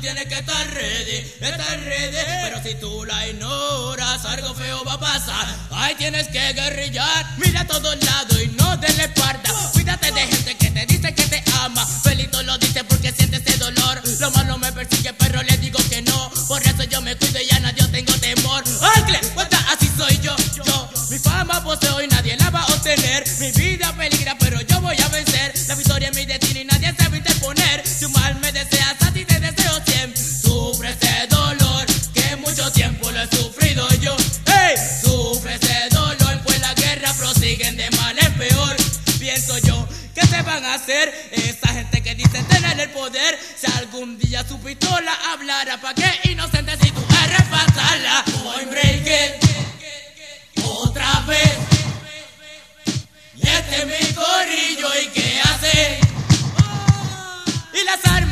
tienes que estar ready, pero si tú la ignoras, algo feo va a pasar. Ahí tienes que guerrillar, mira a todos lados y no de la espalda. Cuídate de gente que te dice que te ama, Felito lo dice porque siente ese dolor. Lo malo me persigue, pero le digo que no, por eso yo me cuido y a nadie tengo temor. ¡Ángel! Cuenta, así soy yo, mi fama poseo y nadie la va a obtener. Mi vida peligra, pero yo voy a vencer. La victoria es mi destino y nadie se va a interponer. Si un mal me deseas, a ti te deseo siempre. Sufre ese dolor, que mucho tiempo lo he sufrido yo. ¡Hey! Sufre ese dolor, pues la guerra prosiguen de mal en peor. Pienso yo, ¿qué se van a hacer esa gente que dice tener el poder? Si algún día su pistola hablara, ¿pa' qué inocente si tú eres pasarla? Point Breaker, otra vez. Y este es mi corrillo, ¿y qué hace? Y las armas